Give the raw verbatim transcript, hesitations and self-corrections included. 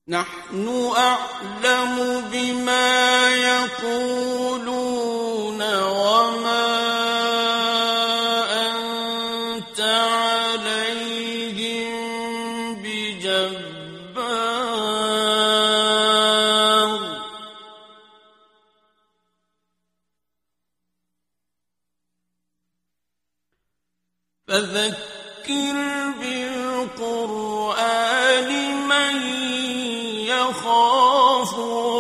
نحن أعلم بما يقولون وما أنت عليهم بجبار فذكر بالقرآن من يخاف